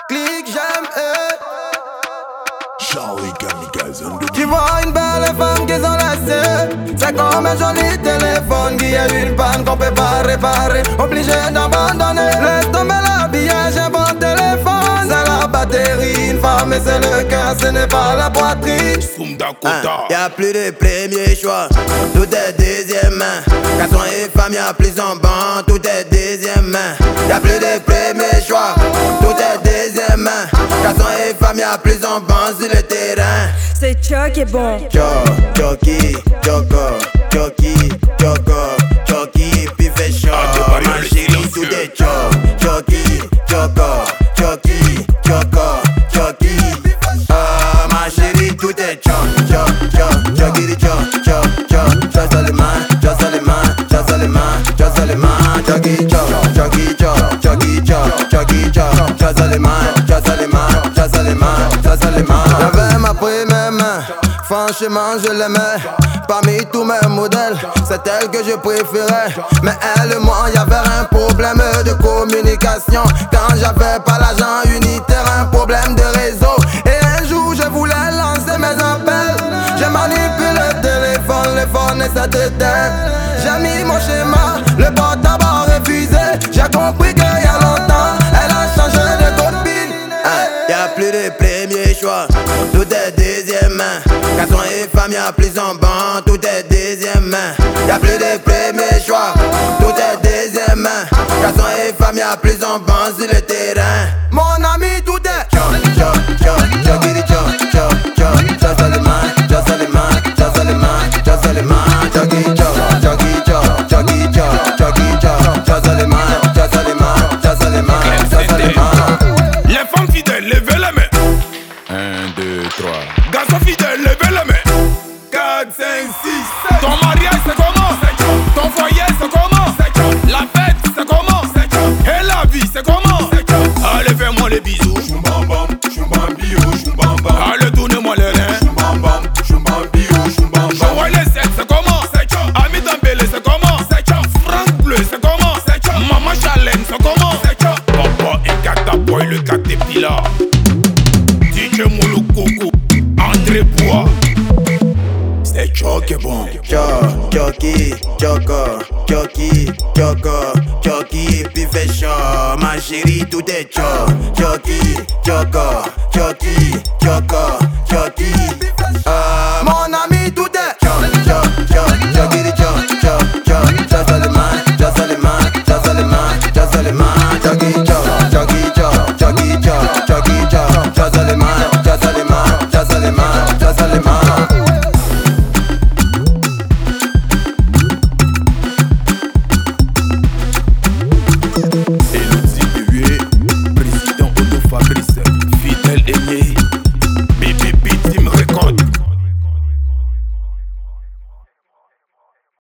Clique, j'aime Tu vois une belle femme qui s'en laisse. C'est comme un joli téléphone qui a une panne qu'on peut pas réparer. Obligé d'abandonner. Laisse tomber l'habillage, un bon téléphone. C'est la batterie, une femme et c'est le cœur, ce n'est pas la poitrine. Y'a plus de premier choix, tout est deuxième main. Garçon et femme, y'a plus en banc, tout est deuxième main. Y'a plus de premier choix, tout est deuxième main. Garçon et femme, y'a plus en banc sur le terrain. C'est Chuck qui est bon. Chucky, puis fait chaud. Ma chérie, tout est Chucky. Ma chérie, tout est J'avais ma première main, franchement je l'aimais. Parmi tous mes modèles, c'est elle que je préférais. Mais elle et moi, y'avait un problème de communication. Quand j'avais pas l'argent unitaire, un problème de réseau. Et un jour je voulais lancer mes appels. J'ai manipulé le téléphone, le phone et ça t'éteint. J'ai mis mon schéma, le portable a refusé. J'ai compris qu'il y a longtemps, elle a changé de copine. Y'a plus de premier choix, tout est deuxième main. Garçon et femme, y'a plus en banc, tout est deuxième main. Y'a plus de premier choix, tout est deuxième main. Garçon et femme, y'a plus en banc sur le terrain. Mon ami, tout est Les femmes fidèles, levez la main. 1, 2, 3. Garçons fidèles, levez la main. 4, 5, 6, 7. Ton mariage c'est comment? Ton foyer c'est comment? La fête c'est comment? Et la vie c'est comment? Allez fais-moi les bisous. Allez tournez-moi les reins. Envoie les secs c'est comment? Ami Dembélé c'est comment? Franck Bleu c'est comment? Maman Chalène c'est comment? Papa et Gata Boy le Caterpillar. DJ Moulou Coco, André Bois. C'est Chuck est bon. Chucky, puis fait chaud. Ma chérie, tout est Chucky.